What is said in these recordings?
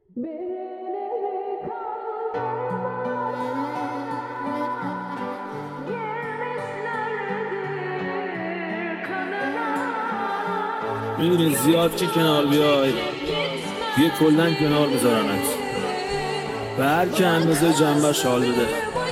میدونی زیاد که کنار بیای یه کلن کنار بذارنت به هر که اندازه جنبش حال بده.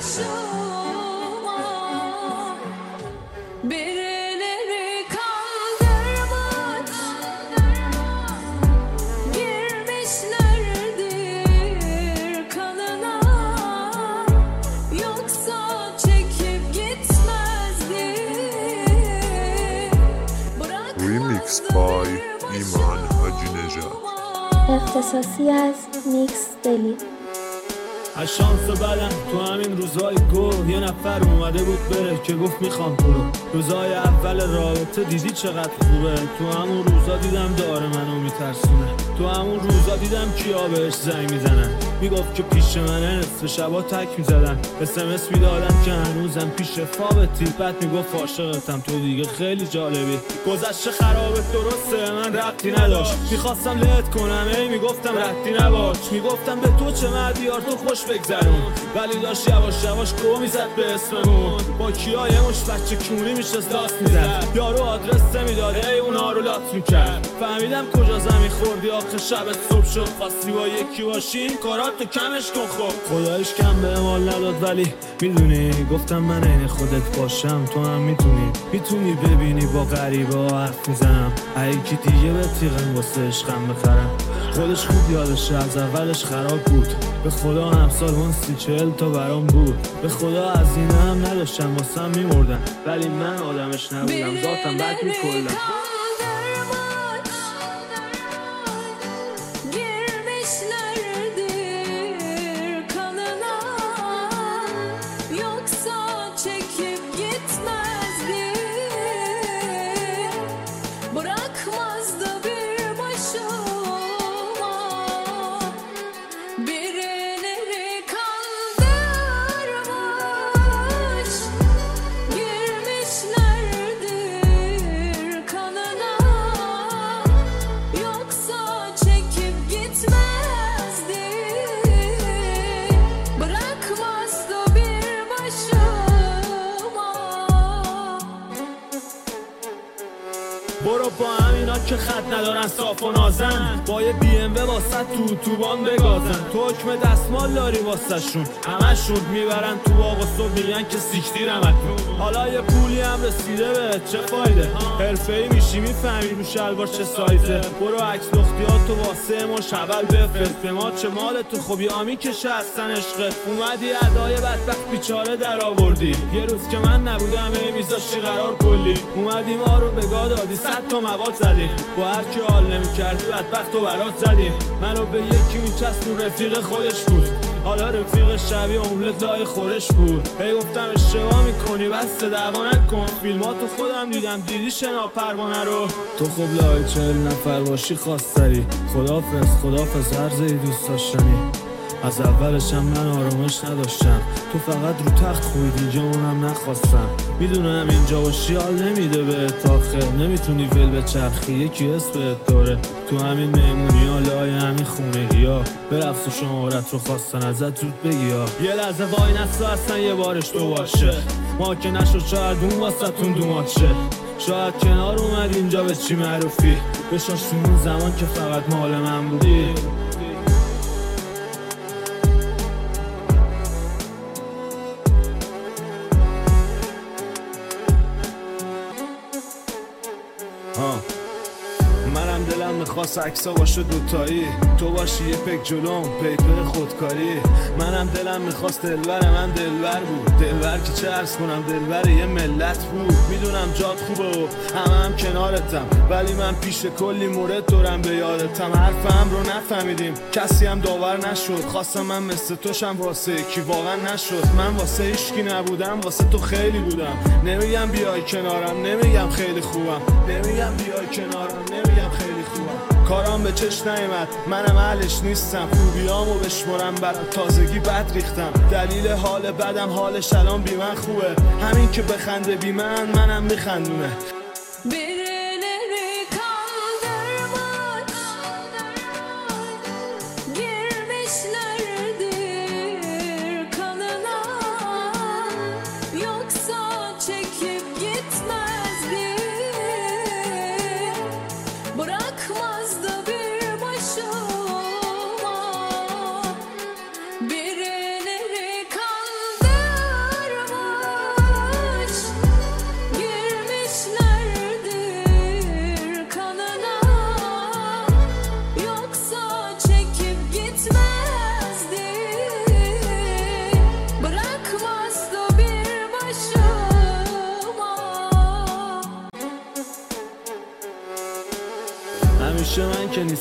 Remix by ایمان حاجی نژاد. اختصاصی از میکس دلی. از شانس بدم تو همین روزای گوه یه نفر اومده بود بره که گفت میخوام تو رو. روزای اول رابطه دیدی چقدر خوبه، تو همون روزا دیدم داره منو میترسونه، تو همون روزا دیدم کیا بهش زنگ میزنن میگفت که پیش منه، نصف شبا تک میزدن SMS میدادن که هنوزم پیش فابتی، بعد میگفت عاشقتم تو دیگه خیلی جالبی. گذشته خرابه درسته من ربطی نداشت، میخواستم لت کنم ای میگفتم ربطی نباش، میگفتم به تو چه مردیار تو خوش بگذرون، ولی داشت یواش یواش گروه میزد به اسممون. با کیا یه مش بچه کونی میشست لاست میزد، یارو آدرس نمیداد ای اونا رو لات میکرد. فهمیدم کجا زمین خوردی آخه شب صبح شد، خواستی با یکی باشی کارات تو کمش کن. خب خدایش کم به مال نداد ولی میدونی گفتم من عین خودت باشم تو هم میتونی ببینی با غریبه ها حرف میزنم، یکی دیگه به تیغم واسه عشقم بخرم. خودش خوب یادشه از اولش خراب بود، به خدا همسال اون 30-40 تا برام بود، به خدا از این هم نداشتم واسم میمردن، ولی من آدمش نبودم ذاتم بد میکلم. برو با همینا که خط ندارن صاف و نازن، با یه BMW واسه تو اتوبان بگازن، تو حکم دستمال داری واسه شون، همشون میبرن تو باغ و صبح میگن که سیکتیر همتون. حالا یه پولی هم رسیده به چه فایده، حرفه‌ای میشی میفهمی رو شلوار چه سایزه. برو عکس لختیاتو واسه ما شبل بفرست به ما چه مال تو، خوبی آمی کشه هستن عشقت. اومدی ادای بدبخت بیچاره در آوردی، یه روز که من نبودم ای میذاشتی قرار کلی، اومدی ما رو بگاه دادی 100 تا مواد زدیم، با هر کی حال نمی‌کردی بدبخت و برات زدیم. منو به یکی میچسبون رفیق خودش بود، حالا رفیق شبیه املت لای خورش بود. هی گفتم اشتباه میکنی بس دعوا نکن، فیلماتو خودم دیدم دیدی شنا پروانه رو. تو خب لای 40 نفر باشی خواستری، خدافظ هر زی دوست داشتنی. از اولشم من آرامش نداشتم، تو فقط رو تخت خویدی جامونم نخواستم. میدونم اینجا باشی حال نمیده به آخر، نمیتونی ول به چرخی یکی اسمت داره، تو همین مهمونی ها لای همین خونگی ها برفت و شمارت رو خواستن ازت زود بگی ها. یه لحظه وای نستا اصلا یه بارش تو باشه، ما که نشد شاید اون واسه تون دومات شه، شاید کنار اومد اینجا به چی معروفی، بشاش تو اون زمان که فقط مال من بودی. منم دلم میخواست عکسا باشه دوتایی، تو باشی یه پک جلوم پیپر خودکاری. منم دلم میخواست دلبر من دلبر بود، دلبر که چه عرض کنم دلبر یه ملت بود. میدونم جات خوبه و هم کنارتم، ولی من پیش کلی مورد دارم به یادتم. حرفم رو نفهمیدیم کسی هم داور نشد، خواستم من مثل توشم واسه یکی واقعا نشد. من واسه هیچکی نبودم واسه تو خیلی بودم، نمیگم بیای کنارم نمیگم خیلی خوبم، نمیگم بیای کنارم نمیگم خیلی خوبم. کارام به چش نیامد منم اهلش نیستم، خوبیامو بشمرم برام تازگی بد ریختم. دلیل حال بدم حالش الان بی من خوبه، همین که بخنده بی منم میخندونه. Birileri kandırmış, girmişler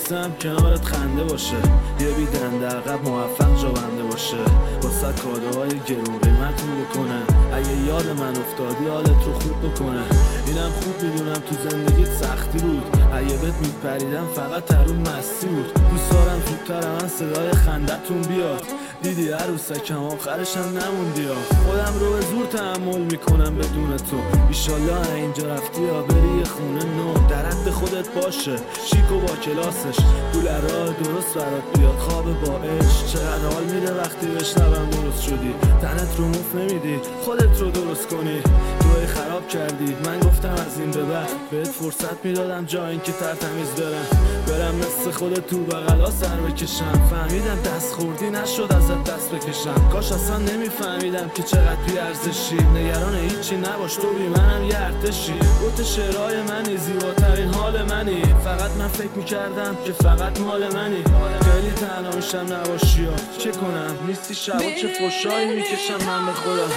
میرسم کنارت خنده باشه، یه بیدنده عقب موفق جاونده باشه، واسه کادوهای گرون قیمتون بکنه، اگه یاد من افتادی حالت رو خوب بکنه. اینم خوب میدونم تو زندگیت سختی بود، اگه بهت میپریدم فقط ترون مستی بود. دوست دارم زودتر من صدای خندتون بیاد، دیدی عروسکم آخرش هم نموندی ها. خودم رو به زور تحمل میکنم بدون تو، ایشالله اینجا رفتی یا بری یه خونه نو. در حد خودت باشه، شیک و با کلاسش، پول راه درست برات بیاد، خواب با عشق. چقدر حال میده وقتی بشنوم درست شدی، تنت رو موف نمیدی خودت رو درست کنی. توی خراب کردی، من گفتم از این به بعد بهت فرصت میدادم جا اینکه ترتمیز برم مثل خودت تو بغلا سر بکشم. فهمیدم دست خوردی نشد ازت دست بکشم، کاش اصلا نمیفهمیدم که چقدر بی ارزشی. نگران هیچی نباش تو بی منم یه ارتشی، گوت شعرهای منی زیباترین حال منی. فقط من فکر میکردم که فقط مال منی، خیلی تنها میشم نباشی ها. چه کنم نیستی شبا چه فشایی میکشم من به خودم.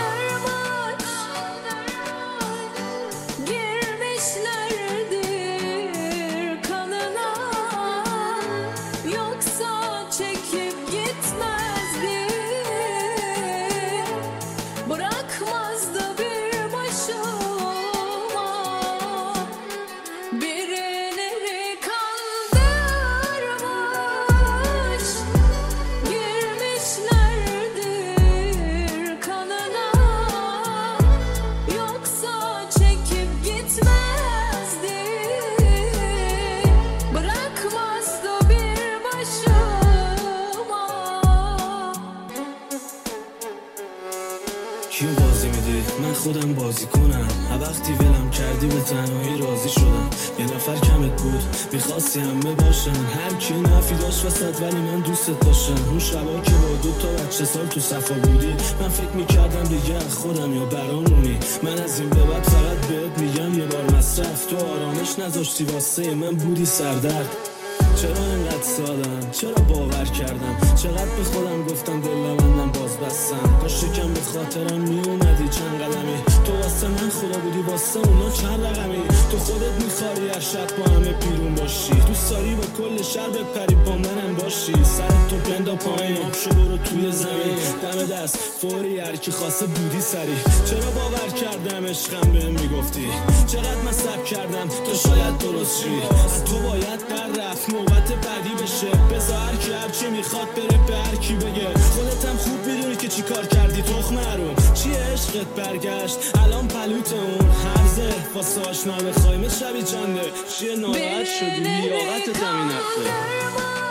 کیو بازی میدی؟ من خودم بازی کنم. وقتی ولم کردی به تنهایی راضی شدم. یه نفر کمت بود میخواستی همه باشن، هر کی نفی داشت وسط ولی من دوستت داشتم. اون شبا که با 2 تا بچه سال تو صفا بودی، من فکر میکردم دیگه خودم یا برامونی. من از این به بعد فقط بهت میگم یه بار مصرف، تو آرامش نذاشتی واسه من بودی سردرد. چرا اینقدر سادم؟ چرا باور کردم؟ چقدر به خودم گفتم دلبندم باز بستم. کاش کم به خاطرم میومدی چند قدمی، تو واسه من خدا بودی واسه اونا چند رقمی. تو خودت میخواری هر شب با همه پیرون باشی، دوست داری با کل شهر بپری با منم باشی. سرت تو بندا پایین آبشو برو توی زمین، دم دست فوری هر کی خواسته بودی سری. چرا باور کردم عشقم بهم میگفتی، چقدر مصرف کردم تو شاید درست شی. از تو باید در رفت نوبت بعدی بشه، بذار که هرچی میخواد بره به هر کی بگه. خودت هم خوب میدونی که چی کار کردی تخم حروم. چیه عشقت برگشت الان پلوت اون هرزه، واسه آشنا بخوایم شبی چنده. چیه ناراحت شدی لیاقت زمین هفته.